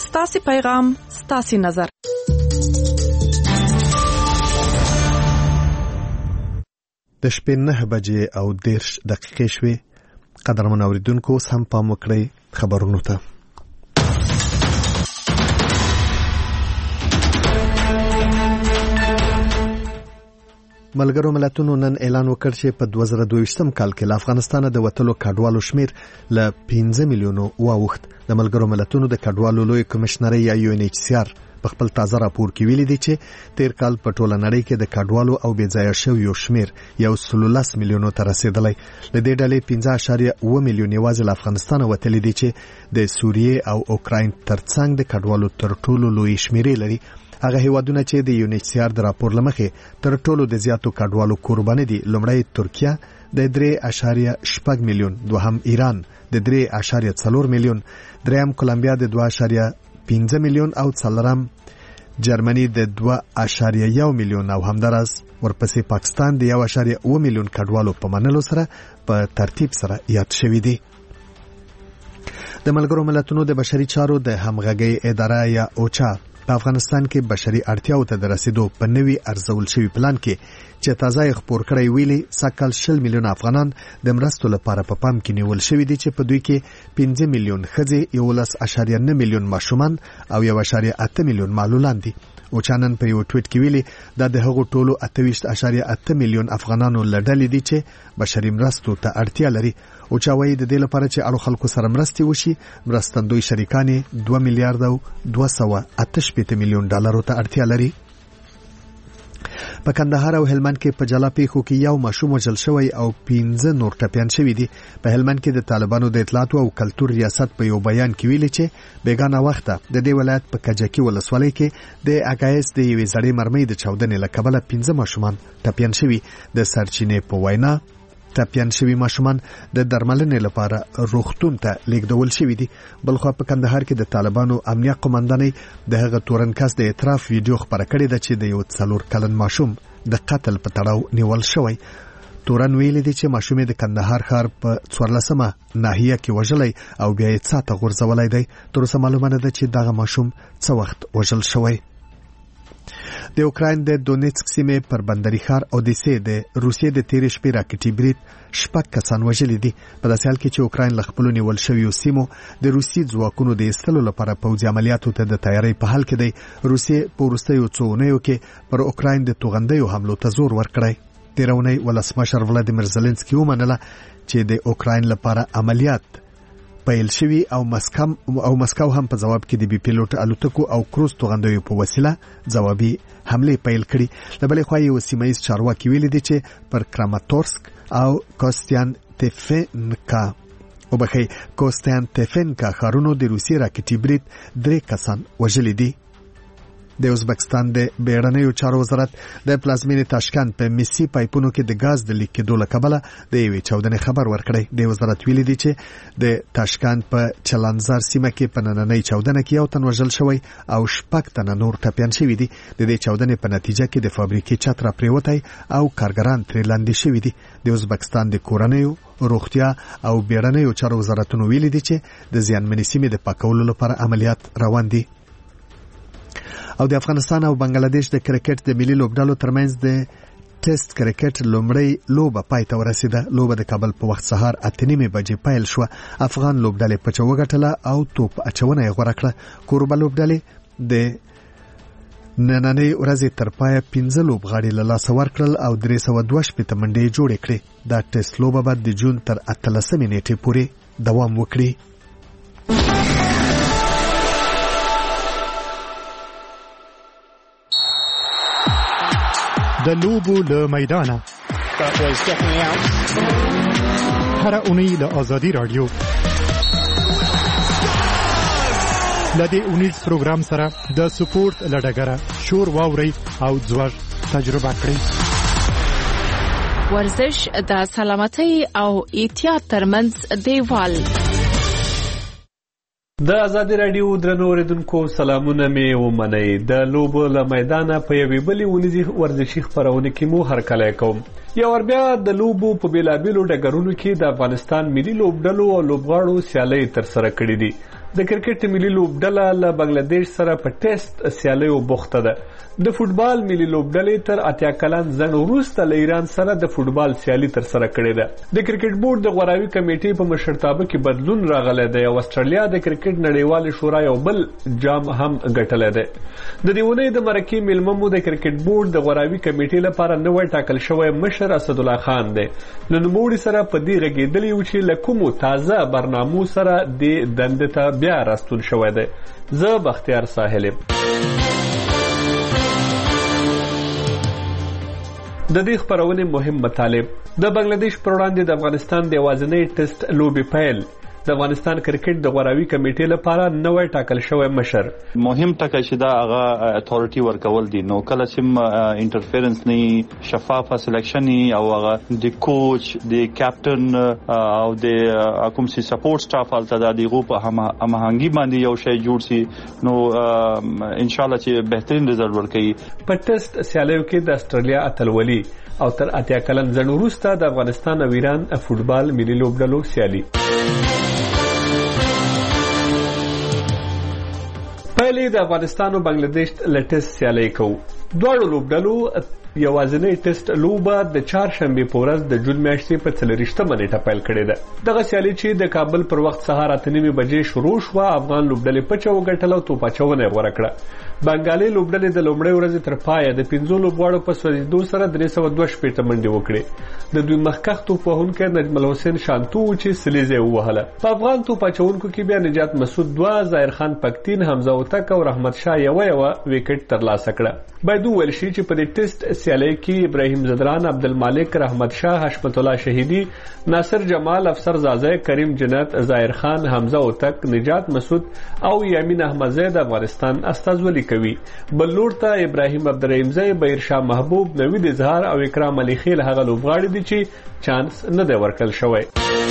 ستاسو پیغام ستاسو نظر. د شپې 9 بجې او 10 دقیقې شوې. قدرمن اوریدونکو سم پام وکړئ خبرونو ته. ملګرو ملتونو نن اعلان وکړ چې په 2022 کال کې له افغانستان د وټلو کډوالو شمیر ل 15 میلیونو واوښت. د ملګرو ملتونو د کډوالو لوی کمشنري یا UNHCR په خپل تازه راپور کې ویلي دی چې تیر کال په ټوله نړۍ کې د کډوالو او بېځایه شویو شمیر 113 میلیونو ته رسیدلی. له دې ډلې 15.7 میلیون یوازې له افغانستان وتلي دي چې د سوریې او اوکراین ترڅنګ د کډوالو تر ټولو لوی شمیرې لري. هغه هیوادونه چې د UNHCR د راپور لمخې تر ټولو د زیاتو کډوالو قرباني دي: لومړی ترکیه د 3.8 میلیون، دوهم ایران د 3.4 میلیون، دریم کولمبیا د 2.5 میلیون او څلورم جرمني د 2.1 میلیون او همدارس ورپسې پاکستان د 1.7 میلیون کډوالو په منلو سره په ترتیب سره یاد شوی دی. د ملګرو ملتونو د بشري چارو د همغږي اداره یا اوچا په افغانستان کې بشري اړتیاو ته د رسیدو په نوي ارزول شوی پلان کې چې تازه خبر کړی ویلي سکهال 20 میلیون افغانان د مرستو لپاره په پام کې نیول شوی دي چې په دوی کې 15 میلیون ښځې، 11.9 میلیون ماشومان او 1.8 میلیون معلولان دي. او چانن په یو ټویټ کې ویلي دا د هغو ټولو 28.8 میلیون افغانانو لړل دي چې بشري مرستو ته اړتیا لري. او چا وایي د دې لپاره چې اړو خلکو سره مرستې وشي مرستندوی شریکان 2 میلیارډ او 288 میلیون ډالرو ته اړتیا لري. په کندهار او هلمند کې په جلا پیښو کې یو ماشوم وژل شوی او 15 نور ټپیان شوی دي. په هلمند کې د طالبانو د اطلاعات او کلتور ریاست په یو بیان کې ویلي چې بیگانه وخته د دې ولایت په کجکی ولسوالۍ کې د اګایس د یوې زړې مرمۍ د چاودنې له کبله 15 ماشومان ټپیان شوی. د سرچینې په وینا ټپیان شوی ماشومان د درملنې لپاره روغتون ته لیږدول شوی دي. بلخو په کندهار کې د طالبانو امنیه قومندانۍ د هغه تورنکس د اعتراف ویډیو خبره کړې ده چې د یو 4 کلن ماشوم د قتل په تړاو نیول شوی. تورن ویلي دي چې ماشوم د کندهار ښار په 14مه ناحیه کې وژلی او بیا یې څاته غورځولی دی. تر اوسه معلومه نه ده چې دغه ماشوم څه وخت وژل شوی. د اوکراین د دونیتسک سیمې پر بندري ښار اودیسې د روسیې د تیرې شپې راکټي برید 6 کسان وژلي دي. په داسې حال کې چې اوکراین له خپلو نیول شویو سیمو د روسي ځواکونو د ایستلو لپاره پوځي عملیاتو ته د تیارۍ په حال کې دی. روسیې په وروستیو څو اونیو کې پر اوکراین د توغندیو حملو ته زور ورکړی. تېره اونۍ ولسمشر ولادیمیر زلنسکي ومنله چې د اوکراین لپاره عملیات پیل شوی او مسکو هم په جواب کې د بي پیلوټ الوتکو او کروز توغندیو په وسیله جوابي حمله پیل کړي. له بلې خوا یو سیمایي چارواکي ویلي دي چې پر کراماتورسک او کوستانتیفنکا ښارونو د روسي راکټي برید 3 کسان وژلي دي. د ازبکستان د بیړنیو چارو وزارت د پلازمینې تاشکند په میسي پایپونو کې د غاز د لیک کېدو له کبله د یوې چاودنې خبر ورکړی. د وزارت ویلي دی چې د تاشکند په چلانزار سیمه کې په نننۍ چاودنه کې یو تن وژل شوی او 6 تنه نور ټپیان شوي دي. د دې چاودنې په نتیجه کې د فابریکې چت را پریوتی او کارګران ترې لاندې شوي دي. د ازبکستان د کورنیو روغتیا او بیړنیو چارو وزارتونو ویلي دي چې د زیانمنې سیمې د پاکولو لپاره عملیات روان دي. او د افغانستان او بنگلاديش د کرکټ د ملي لوبډالو ترمنځ د ټیسټ کرکټ لومړی لوبه پای ته ورسیده. لوبه د کابل په وخت سهار 8:30 بجې پیل شو. افغان لوبډلې په چوغټله او توپ اچونه یې غوړه کړه. کوربه لوبډلې د نننۍ ورځې تر پایه 15 لوبغاړي له لاسه ورکړل او 312 منډې جوړې کړې. دا ټیسټ لوبه به د جون تر 18 نیټې پورې دوام وکړي. د لوبو له میدانه هر اونۍ له آزادي رادیو لدې اونیز پروګرام سره د سپورت لډګره شور واوري او ځوړ تجربه کړئ. ورزش د سلامتۍ او احتیاط ترمنځ دیوال. د آزادي رادیو درنو اوریدونکو سلامونه مې ومنئ. د لوبو له میدانه په یوې بلې ونیزي ورزشي خپرونه کې مو هرکلی کوم. یو ور بیا د لوبو په بیلابیلو ډګرونو کې د افغانستان ملي لوبډلو او لوبغاړو سیالۍ ترسره کړې دي. د کرکټ ملي لوبډله له بنگلاديش سره په ټیسټ سیالیو بوخته ده. د فوټبال ملي لوبډلې تر 80 کلن ځنډ وروسته له ایران سره د فوټبال سیالي تر سره کړې ده. د کرکټ بورډ د غوراوي کمیټې په مشرتابه کې بدلون راغلی دی او استرالیا د کرکټ نړیوال شورا یو بل جام هم ګټلی دی. د دې ونې د مرکې میلمه د کرکټ بورډ د غوراوي کمیټې لپاره نوی ټاکل شوی مشر اسد الله خان دی. له نوموړي سره په دې غږېدلی و چې له کومو تازه برنامو سره د دندې ته بیا راستون شوی دی. زه بختیار ساحل یم. د دې خبرونه مهم مطالب. د بنگلاديش پر وړاندې د افغانستان د یوازینی ټیسټ لوبي پیل. د افغانستان کرکټ د غوراوي کمیټې لپاره نوی ټاکل شوی مشر. مهم ټکی چې دا هغه اتھارټي ورکول دي، نو کله چې انټرفیرنس نه شفافه سلیکشن او هغه د کوچ د کیپټن او د کوم سي سپورټ سټاف الته د دیغو په هماهنګي باندې یو شی جوړ سي، نو ان شاء الله چې بهترین رزلټ ورکړي. په ټیسټ سیالیو کې د استرالیا اتلولي او تر 80 کلن ځنډ وروسته د افغانستان او ایران فوټبال ملي لوبډلو سیالي. پهلې د افغانستان او بنگلاديش له ټیسټ سیالي کوو. دواړو لوبډلو یوازینی ټیسټ لوبه د چهارشنبه په ورځ د جون میاشتې په 30 نیټه پیل کړې ده. دغه سیالي چې د کابل پر وخت سهار 8:30 بجې شروع شوه، افغان لوبډلې پچو وګټل او توپاچونه غوړه کړه. بنگالي لوبډلې د لومړۍ ورځې تر پایه د 15 لوبغاړو په سوځېدو سره 302 منډې وکړې. د دوی مخکښ توپوهونکی نجم الحسین شانتو چې سلیزه ووهله. په افغان توپاچونکو کې بیا نجات مسعود 2، ظاهر خان پکتین، حمزه اوتک او رحمت شاه یو وکټ ترلاسه کړه. باید وویل شي چې په دې ټیسټ سیالي کې ابراهیم زدران، عبدالمالک، رحمت شاه، حشمت الله شهیدی، ناصر جمال، افسر زازی، کریم جنت، ظاهر خان، حمزه اوتک، نجات مسعود او یامین احمدزی د افغانستان استازولي کوي. بل لور ته ابراهیم عبدالرحیمزی، بهرشاه محبوب، نوید اظهار او اکرام علي خیل هغه لوبغاړي دي چې چانس نه دی ورکړل شوی.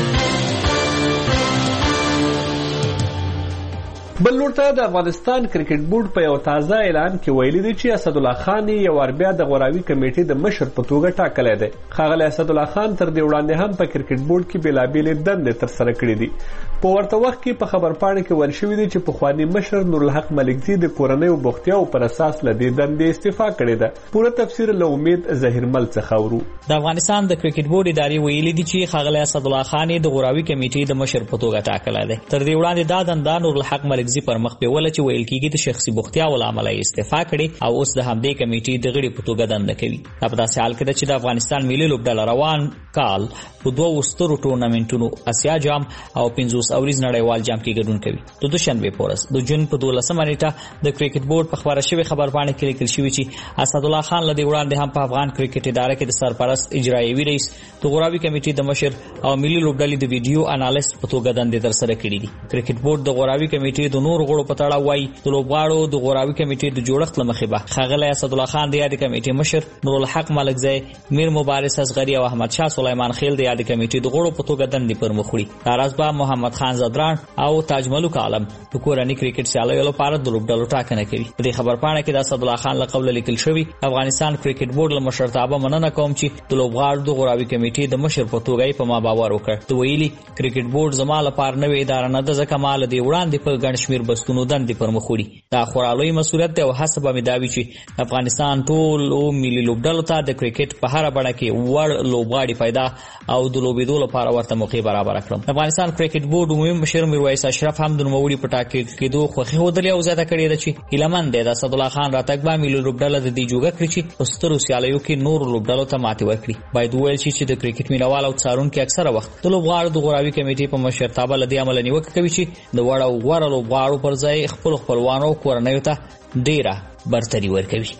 بل لور ته د افغانستان کرکټ بورډ په یو تازه اعلان کې ویلي دی چې اسد الله خان یو وربیا د غوراوي کمیټې د مشر په توګه ټاکلی دی. ښاغلی اسد الله خان تر دې وړاندې هم په کرکټ بورډ کې بېلابېلې دندې ترسره کړې دي. په ورته وخت کې په خبرپاڼه کې ویل شوي دي چې پخواني مشر نورالحق ملکزي د کورنیو بوختیاو پر اساس له دې دندې استعفا کړې ده. پوره تفسیر له امید ظهیرمل څخه اورو. د افغانستان د کرکټ بورډ ادارې ویلي دي چې ښاغلی اسد الله خان د غوراوي کمیټې د مشر په توګه ټاکلی دی. تر دې وړاندې دا دنده نورالحق ملکزي پر مخ بیوله چې ویل کېږي د شخصي بوختیاو له امله استعفا کړې او اوس د همدې کمیټې د غړي په توګه دنده کوي. دا په داسې حال کې ده چې د افغانستان ملي لوبډله روان کال په 2 سترو ټورنمنټونو اسیا جام او 50 اوریز نړیوال جام کې ګډون کوي. د دوشنبه په ورځ د جون په 12 نیټه د کرکټ بورډ په خبره شوی خبرپاڼه کې لیکل شوی چې اسد الله خان له دې وړاندې هم په افغان کرکټ اداره کې د سرپرست اجرایوي رئیس، د غوراوي کمیټې د مشر او ملي لوبډلې د ویډیو انالیست په توګه دندې ترسره کړې دي. کرکټ بورډ د غوراوي کمیټې د نور غړو په تړاو وايي د لوبغاړو د غوراوي کمیټې د جوړښت لمخې به ښاغلی اسد الله خان د یادې کمیټې مشر، نورالحق ملکزی، میر مبارز اصغري او احمد شاه سلیمان خیل د یادې کمیټې د غړو په توګه دندې پر مخ وړي. دا راز به محمد خان زدران او تاج ملک عالم د کورني کرکټ سیالیو لپاره د لوبډلو ټاکنه کوي. په دې خبرپاڼه کې د اسد الله خان له قوله لیکل شوی افغانستان کرکټ بورډ له مشرتابه مننه کوم چې د لوبغاړو د غوراوي کمیټې د مشر په توګه په ما باور وکړ. د ویلي کرکټ بورډ زما لپاره نوې اداره نه ده، ځکه ما له دې وړاندې په ګڼ شمېر بستونو دندې پر مخ وړي. دا خورا لوی مسؤلیت دی او هڅه به مې دا وي چې افغانستان ټولو ملي لوبډلو ته د کرکټ په هره بڼه کې وړ لوبغاړي پیدا او د لوبېدو لپاره ورته موقع برابره کړم. افغانستان کرکټ بورډ عمومي مشر میرویس اشرف هم د نوموړي په ټاکل کېدو خوښي ښودلې او زیاته کړې ده چې هیلهمند دی د اسد الله خان راتګ به ملي لوبډله د دې جوګه کړي چې په سترو سیالیو کې نورو لوبډلو ته ماتې ورکړي. باید وویل شي چې د کرکټ مینوال او څارونکي اکثره وخت د لوبغاړو د غوراوي کمیټې په مشرتابه له دې امله نیوکه کوي چې د وړ او غوره لوبغاړو پر ځای خپلو خپلوانو او کورنیو ته ډیره برتري ورکوي.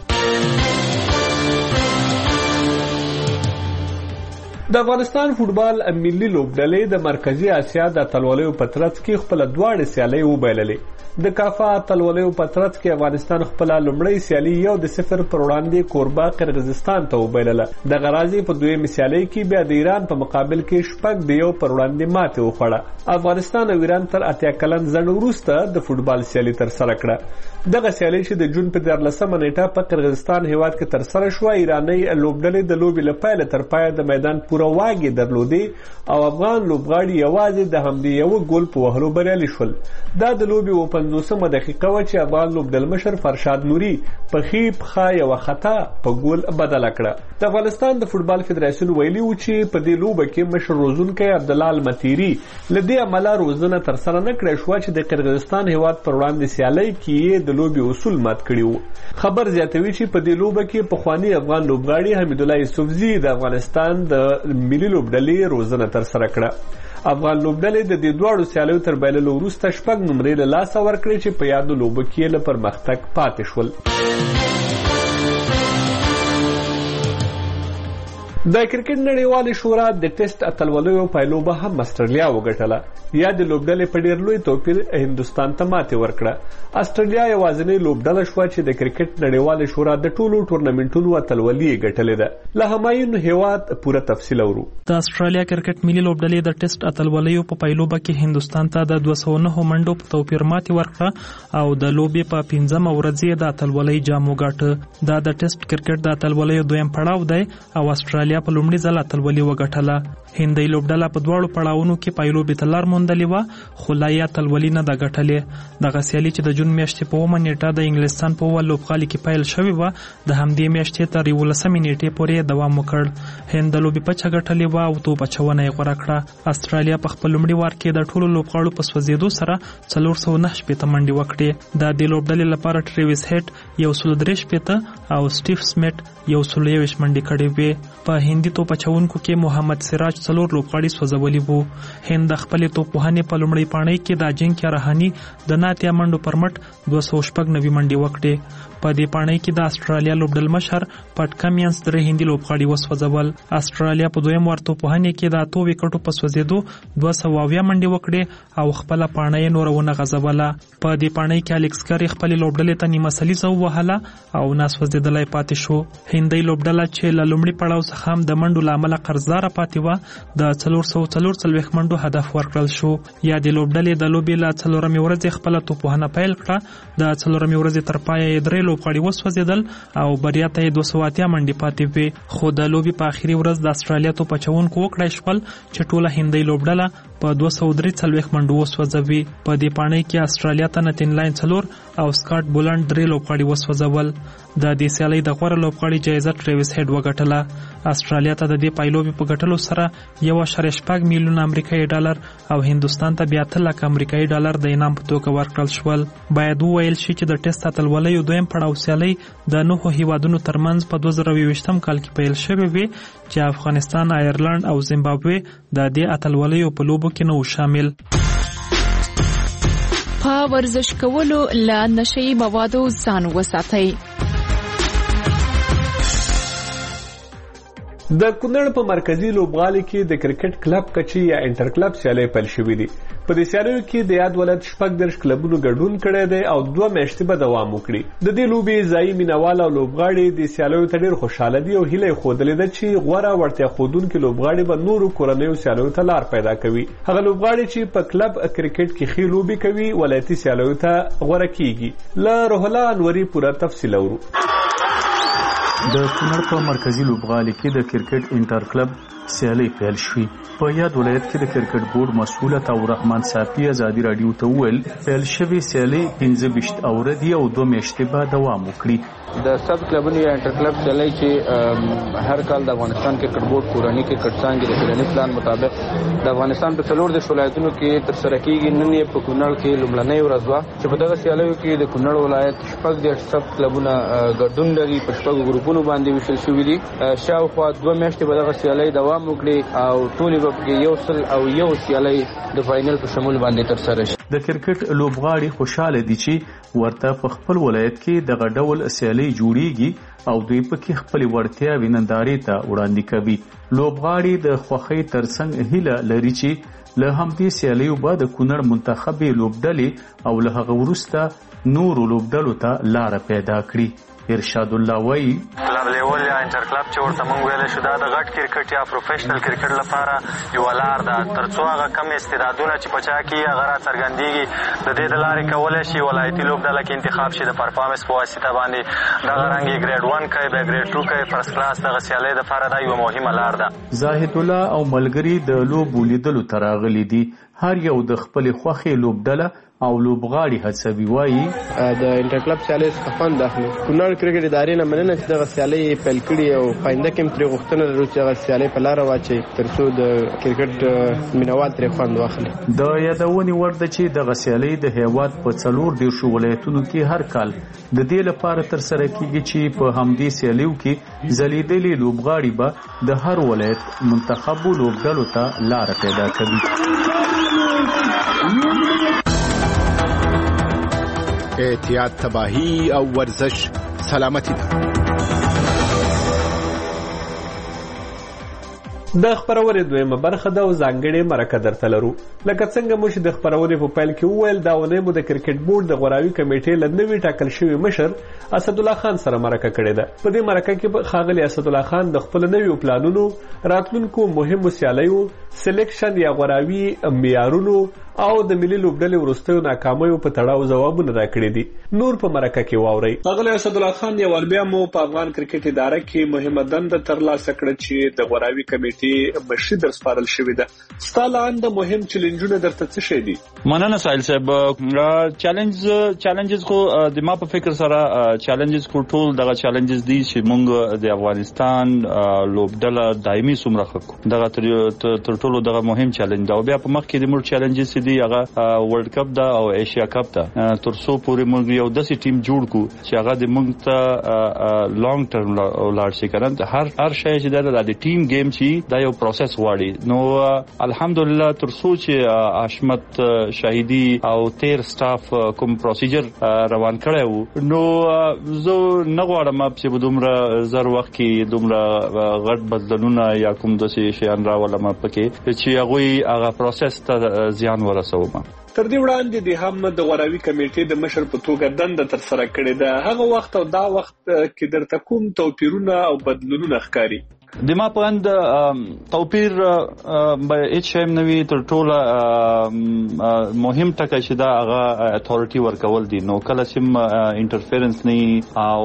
د افغانستان فوټبال ملي لوبډلې د مرکزی اسیا د اتلولیو په ترڅ کې خپل دواړه سیالۍ وبایللې. د کافا اتلولیو په ترڅ کې افغانستان خپل لومړی سیالي 1-0 پر وړاندې کوربا قرغیزستان ته وبایلله. د غرازي په دویم سیالۍ کې بیا د ایران په مقابل کې 0-1 پر وړاندې ماتې وخوړه. افغانستان او ایران تر 80 کلن ځنډ وروسته د فوټبال سیالي تر سره کړه. دغه سیالي چې د جون په 14 نیټه په قرغیزستان هیواد کې تر سره شو، ایرانی لوبډلې د لوبې لپاره تر پایه د میدان پوره واګې درلودې او افغان لوبغاړي یوازې د همدې یو ګول په وهلو بریالي شول. دا د لوبې 50 دقیقه وه چې افغان لوبډلمشر فرشاد نوري په ښي پښه یوه خطا په ګول بدله کړه. د افغانستان د فوټبال فدراسیون ویلي و چې په دې لوبه کې مشر روزونکی عبدالله المتیري له دې امله روزنه ترسره نه کړې شوه چې د قرغیزستان هیواد پر وړاندې سیالۍ کې د لوبې اصول مات کړي وو. خبر زیاتوي چې په دې لوبه کې پخوانی افغان لوبغاړي حمیدالله یوسفزي د افغانستان د ملي لوبډلې روزنه ترسره کړه. افغان لوبډلې د دې دواړو سیالیو تر بایللو وروسته 6 نمرې له لاسه ورکړې چې په یادو لوبو کې له پرمختګ پاتې شول. د کرکټ نړیوالې شورا د ټیسټ اتلولیو پایلوبه هم استرالیا وګټله. یا د لوبډلې په ډېر لوی توپیر هندوستان ته ماتې ورکړه. استرالیا یوازینۍ لوبډله شوه چې د کرکټ نړیوالې شورا د ټولو ټورنمنټونو اتلولي یې ګټلې ده. له همایون هیواد پوره تفصیل اورو. د استرالیا کرکټ ملي لوبډلې د ټیسټ اتلولیو په پایلوبه کې هندوستان ته د 209 منډو په توپیر ماتې ورکړه او د لوبې په 15 ورځ د اتلولۍ جام وګاټه. دا د ټیسټ کرکټ د اتلولیو دویم پړاو دی او استرالیا په لومړي ځل اتلولي وګټله. هندۍ لوبډله په دواړو پړاوونو کې پایلوبې ته لار موندلې وه خو لا یې اتلولي نه ده ګټلې. دغه سیالي چې د جون میاشتې په 9 نیټه د انګلستان په اول لوبغالي کې پیل شوې وه د همدې میاشتې تر 11 نیټې پورې دوام وکړ. هند د لوبې پچه ګټلې وه او توپ اچونه یې غوره کړه. استرالیا په خپل لومړي وار کې د ټولو لوبغاړو په سوځېدو سره 409 منډې وکړې. د دې لوبډلې لپاره ټریویس هیټ 103 او سټیف سمیت 121 منډې کړې وې. په هندي توپ اچونکو کې محمد سراج 4 لوبغاړي سوځولي وو. هند د خپلې توپوهنې په لومړۍ پاڼۍ کې د اجنکیا رهاني د 9 منډو پر مټ 296 منډې وکړې. په دې پاڼۍ کې د استرالیا لوبډلمشر پټ کمینز 3 هندي لوبغاړي وسوځول. استرالیا په دویم ور توپوهنې کې د 8 وکټو په سوځېدو 220 منډې وکړې او خپل پاڼۍ نورونه غځوله. په دې پاڼۍ کې الکس کری خپل لوبډلې ته نیمه سلیزه ووهله او ناسوځېدلای پاتې شو. هندۍ لوبډله چې له لومړي پړاو څخه هم د منډو له امله قرضداره پاتې وه د 444 منډو هدف ورکړل شو. یا د لوبډلې د لوبې له 4مې ورځې خپله توپوهنه پیل کړه. د 4مې ورځې تر پایه یې 3 لوبغاړي وسوځېدل او بریا ته یې 280 منډې پاتې وې. خو د لوبې په آخري ورځ د استرالیا توپ اچونکو وکړای شول چې ټوله هندۍ لوبډله په 243 منډو وسوځوي. په دې پاڼۍ کې استرالیا ته نتن لاین 4 او سکاټ بولند 3 لوبغاړي وسوځول. د دې سیالۍ د غوره لوبغاړي جایزه ټریویس هیډ وګټله. استرالیا ته د دې پایلوبې په ګټلو سره 1.5 میلیون امریکایي ډالر او هندوستان ته بیا 8 لک امریکایي ډالر د انعام په توګه ورکړل شول. باید وویل شي چې د ټیسټ اتلولیو دویم پړاو سیالۍ د 9 هیوادونو ترمنځ په 2020 کال کې پیل شوې وې چې افغانستان، آیرلند او زیمبابوې د دې اتلولیو په لوبو کې نه و شامل. په ورزش کولو له نشئی موادو ځان وساتئ. د کونړ په مرکزی لوبغالي کې د کرکټ کلب کچي یا انټر کلب سیالۍ پیل شوې دي. په دې سیالیو کې د یاد ولایت 14 کلبونو ګډون کړی دی او 2 میاشتې به دوام وکړي. د دې لوبې ځایي مینوال او لوبغاړي د سیالیو ته ډېر خوشاله دي او هیله ښودلې ده چې غوره وړتیا ښودونکي لوبغاړي به نورو کورنیو سیالیو ته لار پیدا کوي. هغه لوبغاړي چې په کلب کرکټ کې ښې لوبې کوي ولایتي سیالیو ته غوره کیږي. له روح الله انوري پوره تفصیل اورو. د کونړ په مرکزی لوبغالي کې د کرکټ انټر کلب سیالۍ پیل شوې. په یاد ولایت کې د کرکټ بورډ مسؤل عطاء الرحمن صافي ازادي رادیو ته وویل پیل شوې سیالۍ 15 اورې او 2 میاشتې به دوام وکړي. د سب کلبونو یا انټر کلب سیالۍ چې هر کال د افغانستان کرکټ بورډ کورنۍ کرکټ څانګې د پلاني پلان مطابق د افغانستان په 14 ولایتونو کې ترسره کیږي. نن یې په کونړ کې لومړنۍ ورځ وه چې په دغه سیالیو کې د کونړ ولایت 14 سب کلبونه ګډون لري. په 6 ګروپونو باندې ویشل شوي دي. شاوخوا 2 میاشتې به دغه سیالۍ دوام وکړي او ټولې به پکې 101 سیالۍ د فاینل په شمول باندې ترسره شي. د کرکټ لوبغاړي خوشاله دي چې ورته په خپل ولایت کې دغه ډول سیالۍ جوړیږي او دوی پکې خپل ورتیا ویننداري ته وړاندې کوي. لوبغاړي د خوښۍ ترڅنګ هیله لري چې له همدې سیالیو به د کونړ منتخبې لوبډلې او له هغه وروسته نورو لوبډلو ته لار پیدا کړي. ارشاد الله وایي کلب لیول یا انټر کلب چې ورته موږ ویل شو دا د غټ کرکټ یا پروفیشنل کرکټ لپاره یو لار ده ترڅو هغه کم استعدادونه چې پچا کې هغه را څرګندېږي د دې د لارې کولی شي ولایتي لوبډله کې انتخاب شي د پرفارمنس په واسطه باندې دغه رنګ یې ګریډ 1 کوي بیا ګریډ 2 کوي فرست کلاس دغه سیالۍ دپاره دا یوه مهمه لار ده. زاهد الله او ملګري د لوبو لیدلو ته راغلي دي. هر یو د خپلې خوښې لوبډله او لوبغاړي هڅوي وایي د انټر کلب سیالۍ څخه خوند اخلي. کونړ کرکټ ادارې نه مننه چې دغه سیالۍ پیل کړي او پاینده کې هم ترې غوښتنه لرو چې دغه سیالۍ په لاره واچوي ترڅو د کرکټ مینوال ترې خوند واخلي. د یادونې وړ ده چې دغه سیالۍ د هیواد په 14 ولایتونو کې هر کال د دې لپاره ترسره کیږي چې په همدې سیالیو کې ځلیدلي لوبغاړي به د هر ولایت منتخبو لوبډلو ته لاره پیدا کوي. احتیاط تباہی او ورزش سلامتی ده. د خبرونې دویمه برخه ده او ځانګړې مرکه درته لرو. لکه څنګه مو چې د خبرونې په پیل کې وویل دا ونې مو د کرکټ بورډ د غوراوي کمیټې له نوي ټاکل شوي مشر اسد الله خان سره مرکه کړې ده. په دې مرکه کې ښاغلي اسد الله خان د خپل نویو پلانونو راتلونکو مهمو سیالیو سلیکشن یا غوراوي معیارونو او د ملي لوبډلې وروستیو ناکامیو په تړاو ځوابونه راکړي دي. نور په مرکه کې واورئ. ښاغلی اسد الله خان یو ځل بیا مو په افغان کرکټ اداره کې مهمه دنده ترلاسه کړه چې د غوراوي کمیټې مشري در سپارل شوې ده. ستا لاندې مهم چیلنجونه درته څه شي دي؟ مننه سایل صاحب. چیلنجز خو د ما په فکر سره چیلنجز خو ټول دغه چیلنجز دي چې موږ د افغانستان لوبډله دایمي څومره خکو دغه تر ټولو دغه مهم چیلنج دا. بیا په مخ کې د موږ چیلنجز دي هغه ورلد کپ دا او ایشیا کپ دا تر څو پورې موږ یو داسې ټیم جوړ کو چې هغه د موږ ته لانګ ټرم ولر شي کړه. هر شی چې د ټیم گیم شي دا یو پروسس واړي. نو الحمدلله تر څو چې حشمت شاهدی او تیر سټاف کوم پروسیجر روان کړی وو نو زه نه غواړم چې دومره زر وخت کې دومره غټ بدلونونه یا کوم داسې شیان راولم پکې چې هغه پروسس ته زیان ورسوم. تر دې وړاندې د هم د غوراوي کمیټې د مشر په توګه دنده تر سره کړې ده. هغه وخت او دا وخت کې درته کوم توپیرونه او بدلونونه ښکاري؟ د ما په اند توپیر به هیڅ شی نه وي. تر ټوله مهم ټکی چې دا هغه اتھارټي ورکول دي. نو کله چې انټرفیرنس نه او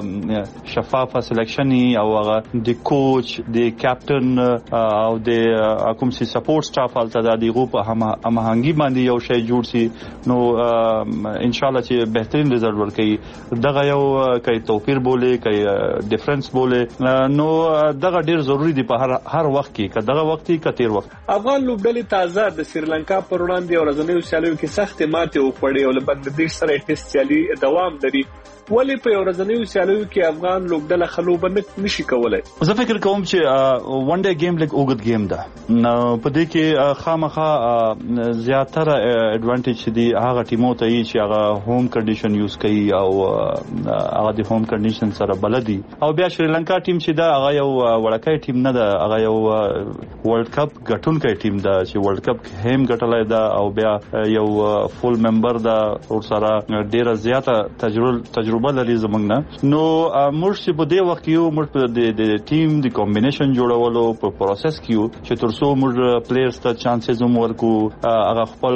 شفافه سلیکشن او هغه د کوچ د کیپټن او د کوم سي سپورټ سټاف حالت د دغه په هماهنګي باندې یو شی جوړ شي نو ان شاء الله چې بهترین رزلټ ورکړي. دغه یو کوي توپیر بوله کوي ډیفرنس بوله نو دغه ډیر ضروری دی په هر وخت کې کداغه وخت کې کتیر وخت. افغان لوبډلې تازه د سریلانکا پر وړاندې ورځنیو سیالیو کې سخت ماتې وخوړې او له بنگلاديش سره ټیسټ سیالي دوام لري. ولی په ورځنیو سیالیو کې افغان لوبډله خلوب نشي کولای؟ زه فکر کوم چې ون ډے گیم لګ اوګد گیم ده. نو په دې کې خامخا زیاتره اډوانټیج دی هغه ټیمو ته چې هغه هوم کنډیشن یوز کوي او هغه د هوم کنډیشن سره بلدي. او بیا شریلانکا ټیم چې دا هغه یو وړکای ټیم نه ده. هغه یو ورلد کپ ګټونکی ټیم ده چې ورلد کپ هم ګټلای ده او بیا یو فول ممبر ده او سره ډیره زیاته تجربه لري زمونږ نه. نو موږ چې په دې وخت یو موږ د ټیم د کمبینیشن جوړولو په پروسس کې چې تر څو موږ پلیئرز ته چانسز هم ورکو هغه خپل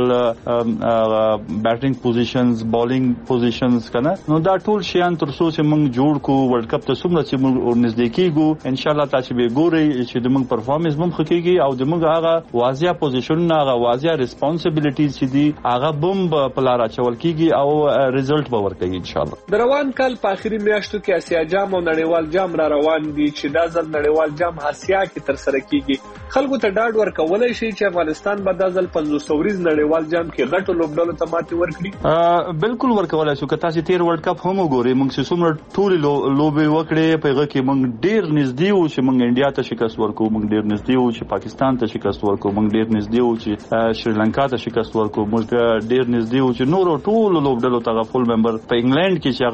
بیټینګ پوزیشنز بالینګ پوزیشنز کنه نو دا ټول شیان تر څو چې موږ جوړ کو ورلد کپ ته څومره چې موږ نږدې کیږو ان شاء الله تاسو به ګورئ چې د موږ پرفارمنس هم خکېږي او د موږ هغه واضح پوزیشن هغه واضح ریسپانسیبিলিټیز چې دي هغه بم په لار اچول کیږي او ریزلټ به ورکړي ان شاء الله. روان کال په اخري میاشتو کې اسیا جام او نړیوال جام را روان دي چې دا ځل نړیوال جام آسیا کې تر سره کیږي. خلکو ته ډاډ ورکولای شي چې افغانستان به دا ځل 500 ورځ نړیوال جام کې غټو لوبډلو ته ماتې ورکړي؟ بالکل ورکولای شو. که تاسو تیر ورلد کپ هم وګورئ موږ چې څومره ټول لوبې وکړې په هغه کې موږ ډیر نږدې وو چې موږ انډیا ته شکست ورکو. موږ ډیر نږدې وو چې پاکستان ته شکست ورکو. موږ ډیر نږدې وو چې شریلانکا ته شکست ورکو. موږ ډیر نږدې وو چې نور ټول لوبډلو ته فول ممبر په انګلند کې چې هغه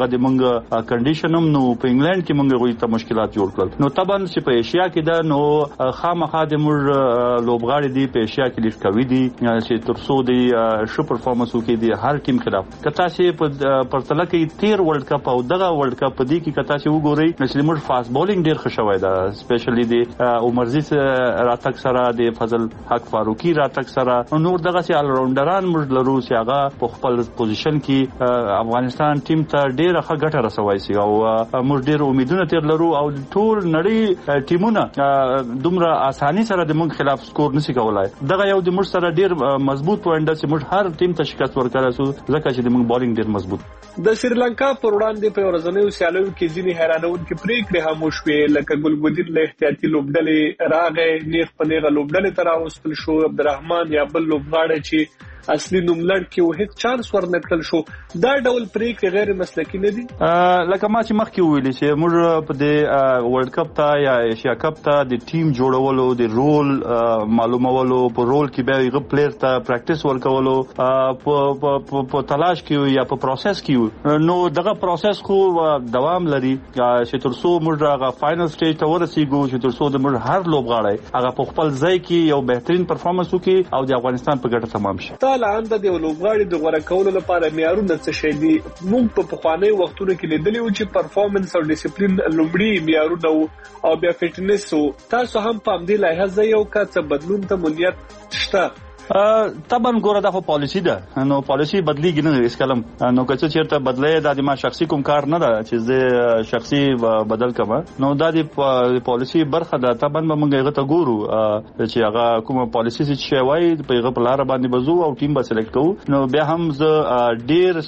د موږ کنډیشن هم نو په انګلند کې موږ غوي ته مشکلات جوړ کړل. نو طبعا چې په ایشیا کې دا نو خامخا د موږ لوبغاړي دی په ایشیا کې ډیر قوي دي چې ترڅو دی شو پرفارمنس وکړي د هر ټیم خلاف. کته چې په پرتله کې 13 ورلد کپ او دغه ورلد کپ دی کې کته چې وګورئ چې موږ فاست بولینګ ډیر خوشوي دا سپیشلی د عمرزیز راتک سره د فضل حق فاروقي راتک سره نور دغه سي ال راونډران موږ لرو چې هغه په خپل پوزیشن کې افغانستان ټیم ته ډیره ښه ګټه رسوي سي او موږ ډیر امیدونه تر لرو او ټول نړۍ ټیمونه دومره اساني سره د موږ خلاف سکور نشي کولای. دغه یو د موږ سره ډیر مضبوط پوینټ چې موږ هر ټیم ته شکست ورکړو ځکه چې د موږ بالینګ ډیر مضبوط. د سریلانکا پر وړاندې په ورځنیو سیالیو کې ځینې حیرانونکې پریکړې هم وشوې لکه ګلګودین له احتیاطي لوبډلې راغې نیغ په نیغه لوبډلې ته راوستل شو. عبدالرحمن یا بل لوبغاړی چې اصلي نوملړ کې وهیڅ چانس ورنکړل شو. دا ډول پریکړې غیر مسلکي نه دي. لکه ما چې مخکې ویلي چې موږ په دې ورلد کپ ته یا ایشیا کپ ته د ټیم جوړولو د رول معلومولو په رول کې به یو پلیئر ته پریکټیس ورکولو په تلاش کې یا په پروسس کې نو دغه پروسس خو دوام لري چې ترڅو موږ هغه فائنل سټیج ته ورسیږو چې ترڅو د موږ هر لوبغاړی هغه په خپل ځای کې یو بهترین پرفارمنس وکړي او د افغانستان په ګټه تمام شي. لاندې د لوبغاړي د غوړه کولو لپاره معیارونه څه شي دي؟ موږ په پخواني وختونو کې لیدلی و چې پرفارمنس او ډیسپلین لومړی معیارونه او بیا فټنس. تاسو هم په دې لایحه یو څه بدلون ته مونیت شته؟ طبعا ګوره دا خو پالیسی ده نو پالیسی بدلیږي نه هیڅ کلم نو که څه چیرته بدلې د ما شخصي کوم کار نه ده چې زه شخصي بدل کما نو دا د پالیسی برخه ده. طبعا موږ هغه ته ګورو چې هغه کوم پالیسی چې وایي په هغه په لار باندې بزو او ټیم به سلیکټ کوو. نو بیا هم زه ډیر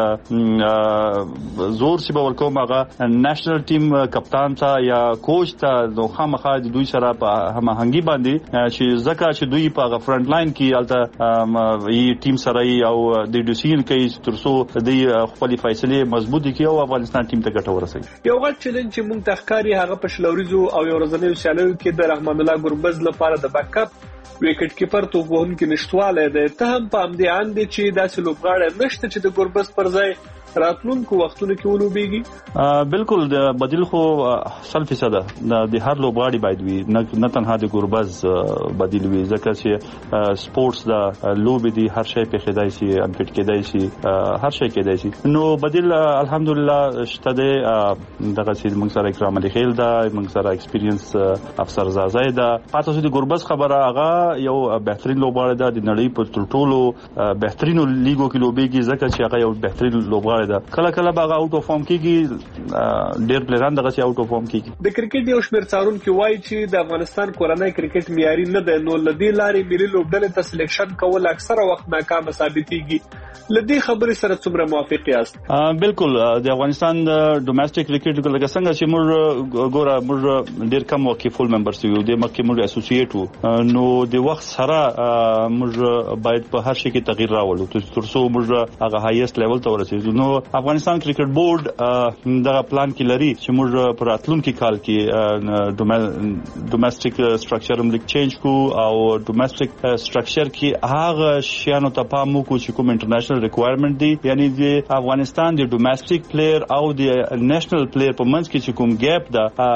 چې زور سی به ورکوم هغه نېشنل ټیم کپتان ته یا کوچ ته نو خامخا د دوی سره په هماهنګي باندې چې ځکه چې دوی په فرنٹ لاین کې البته ای ټیم سره او د ډیسیژن کوي ترڅو د خپل فیصله مضبوطی کوي او افغانستان ټیم ته ګټه ورسوي. یو غټ چیلنج چې موږ تخکاری هغه په شلوریزو او یو ورځنیو سیالیو کې د رحمان الله ګربز لپاره د بیک اپ وکټ کیپر توغون کې نشټواله ده. ته هم په امدي اند چې داسې لوبغاړي نشته چې د ګربز پر ځای راتلونکو وختونو کې ولوبېږي. بالکل د بدیل خو 100% د هر لوبغاړي باید وي نه تنها د ګربز بدیل وي ځکه چې سپورتس د لوبي دي هر شی په خدای سي انفټ کېدای شي هر شی کېدای شي. نو بدیل الحمدلله شته دغه چې موږ سره اکرام علي خیل دا موږ سره ایکسپیرینس افسر زازای دا پاتې د ګربز خبره هغه یو بهترین لوبغاړی ده د نړۍ په ټولو بهترینو لیګو کې لوبېږي ځکه چې هغه یو بهترین لوبغاړی ده. کله به هغه آوټ اف فارم کیږي ډېر پلیران دغه چې آوټ اف فارم کیږي. د کرکټ یو شمېر څارونکي وایي چې د افغانستان کورنۍ کرکټ معیاري نه ده نو لدی لارې ملي لوبډلې ته سلیکشن کول اکثره وخت ناکام ثابتېږي. لدی خبرې سره څومره موافق یاست؟ بالکل د افغانستان د ډومېسټک کرکټ لکه څنګه چې موږ ګوره موږ ډېر کم وکي فول ممبرز یو د مکه موږ اسوسییټ وو نو د وخت سره موږ باید په هر شي کې تغییر راوړو ترڅو موږ هغه هایست لیول ته ورسېږو. نو افغانستان کرکټ بورډ دغه پلان کې لري چې موږ پر راتلونکي کال کې ډومېسټک سټرکچر هم لیک چینج کو او ډومېسټک سټرکچر کې هغه شیانو ته پام وکړو چې کوم انټرنیشنل ریکوایرمنټ دي یعنی د افغانستان د ډومېسټک پلیئر او د نېشنل پلیئر په منځ کې چې کوم ګیپ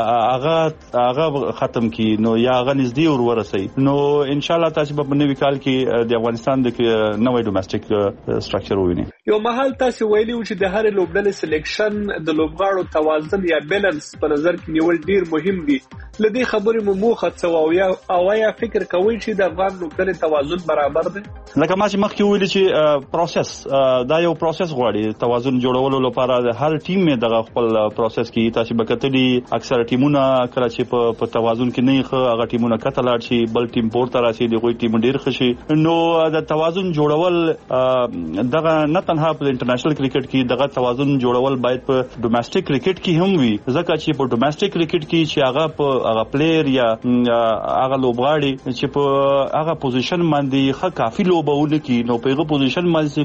ده هغه ختم کی نو یا هغه نږدې ورسي. نو ان شاء الله تاسو په نوي کال کې د افغانستان د نوې ډومېسټک سټرکچر ووینئ. یو محل تاسو ویلي چې د هر لوبډلې سلیکشن د لوبغاړو توازن یا بیلانس په نظر کې نیول ډیر مهم دي. لدی خبرې مو موخه څه او یا فکر کوي چې د افغان لوبډلې توازن برابر دی؟ لکه ما چې مخکې ویلي چې پروسس دا یو پروسس غواړي توازن جوړولو لپاره د هر ټیم می دغه خپل پروسس کې تاسو به کتلی اکثر ټیمونه کله چې په توازن کې نه ښه هغه ټیمونه کته لاړ شي بل ټیم پورته راشي دغه ټیم ډیر خشي. نو د توازن جوړول دغه نه تنها په انټرنیشنل کرکټ کې دغه توازن جوړول باید په ډومېسټک کرکټ کې هم وي ځکه چې په ډومېسټک کرکټ کې چې هغه پلیئر یا هغه لوبغاړي چې په هغه پوزیشن باندې ښه کافي لوبونه کوي نو په هغه پوزیشن باندې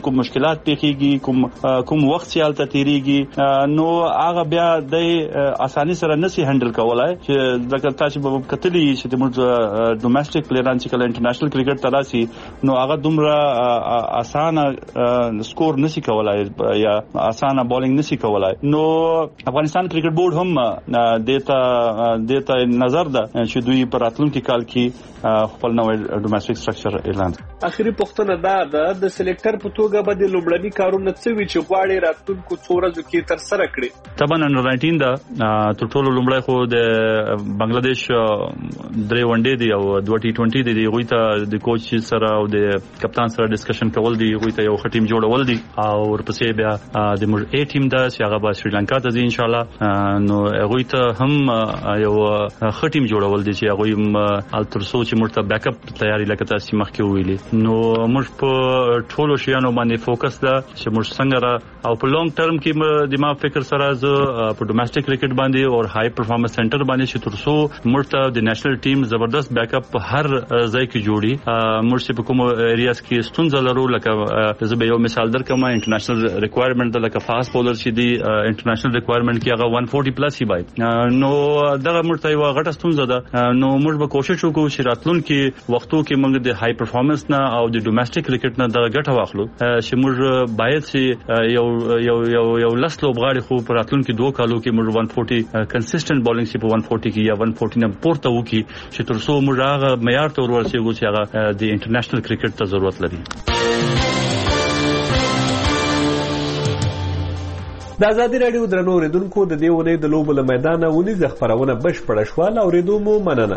کوم مشکلات پیښیږي کوم وخت سیال ته تیریږي نو هغه بیا د اساني سره نسی هندل کولای چې دغه تاسو په کتلی چې د ډومېسټک پلیران چې کله انټرنیشنل کرکټ تراسي نو هغه دومره اسانه سکور نسی کولای یا اسانه بولینګ نسی کولای نو افغانستان کرکټ بورډ هم دیتا نظر ده چې دوی په راتلونکي کال کې خپل نوې ډومېسټک سټرکچر اعلان. اخري پوښتنه دا ده د سلیکټر په توګه به د لومړني کارونه څه وي چې غواړي راتلونکو څو ورځو کې تر سره کړي؟ طبعا انډر 19 دا تر ټولو لومړی خو د بنگلاديش درې ونډې دی او 2020 دی غوي ته د کوچ سره او د کپتان سره ډسکشن کول دی غوي ته یو ټیم جوړول دی او ورپسې بیا د موږ ا ټیم دا چې هغه به سریلانکا ته ځي ان شاء الله نو غوي ته هم یو ټیم جوړول دی چې غوي الترسو چې موږ ته بیک اپ تیاری لکه تاسو مخکې ویلي نو موږ په ټولو شیانو باندې فوکس ده چې موږ څنګه او په لانګ ټرم کې د ما فکر سره ز په ډومېسټک کرکټ باندې او هاي پرفارمنس سنټر باندې چې ترسو موږ ته د نېشنل ټیم زبردست بیک اپ هر ځای کې جوړي موږ په کوم ایریاز کې ستونزه لرو لکه زه به یو مثال درکم انټرنیشنل ریکوایرمنت لکه فاست بولر چې دی انټرنیشنل ریکوایرمنت کې هغه 140 پلس هی بای نو دغه موږ ته یو غټه ستونزه ده نو موږ به کوشش وکړو چې راتلونکي وختو کې موږ د هاي پرفارمنس نه او د ډومېسټک کرکټ نه د ګټه واخلو چې موږ باید چې یو لس لوبغاړي خو په راتلونکي 2 کالو کې موږ 140 کنسسټنټ بولینګ سی په 140 کې یا 140 نه پورته وکي چې ترڅو موږ هغه معیار ته ورسېږو چې هغه د انټرنیشنل کرکټ ته ضرورت لري. د ازادي رادیو درنو اوریدونکو د دې ونې د لوبو له میدانه ونیزه خبرونه بشپړه شوه اوریدو مو مننه.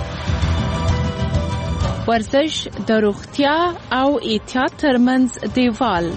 ورزش د روغتیا او احتیاط ترمنځ دیوال.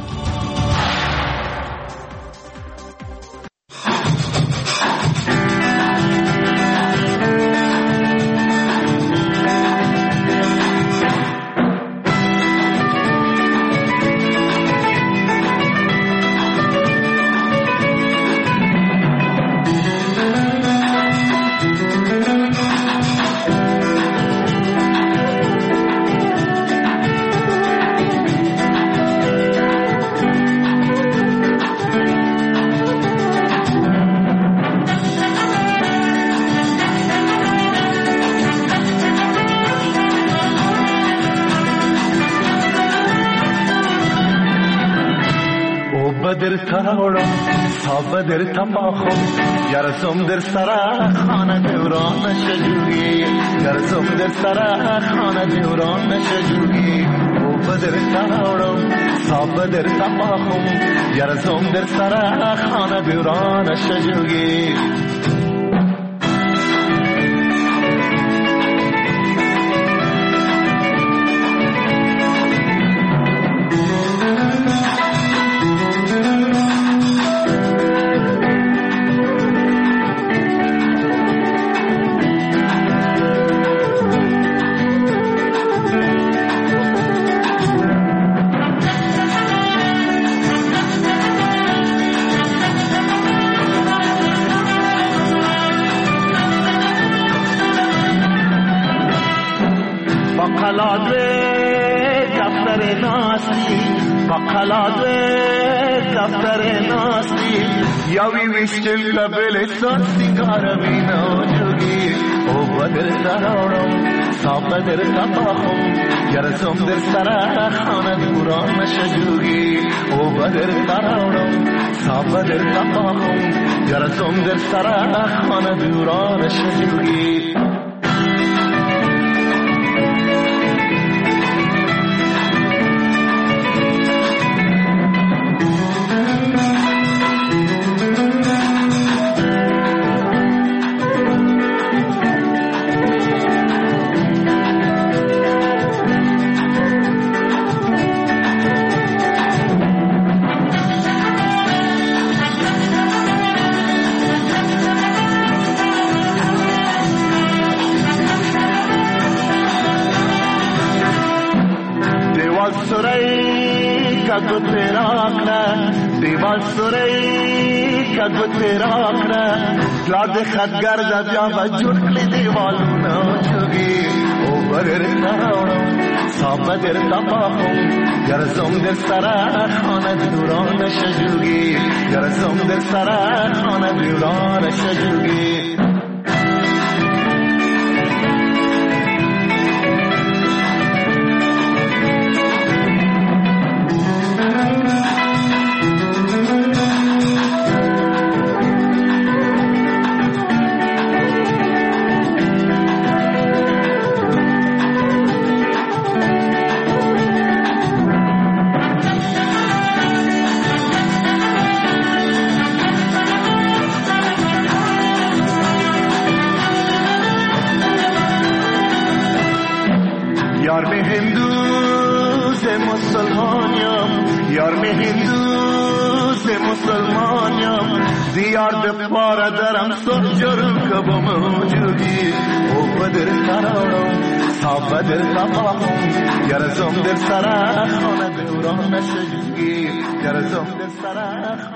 بدر تماخم گرزم در سرا خانه دوران نشجوگی گرزم در سرا خانه دوران نشجوگی او بدر تاورم صاحب در تماخم گرزم در سرا خانه دوران نشجوگی Still the village sun sikarami no jogi o badr tarawam sabadr tabahum yarsum der sara khana duran shajugi o badr tarawam sabadr tabahum yarsum der sara khana duran shajugi لاد خدگر دا بیا بجور کلی دیوالو نا چوگی او برر تاورم صاب در تفاهم گرزم در سرخانه دوران شجوگی گرزم در سرخانه دوران شجوگی یار میں ہندو سے مسلمانیم یار میں ہندو سے مسلمانیم دیار دپارا درم سجر کبم موجودی او بدر ترارم صاحب بدر تفاهم گرزم در سرخانه دوران شجوگی گرزم در سرخانه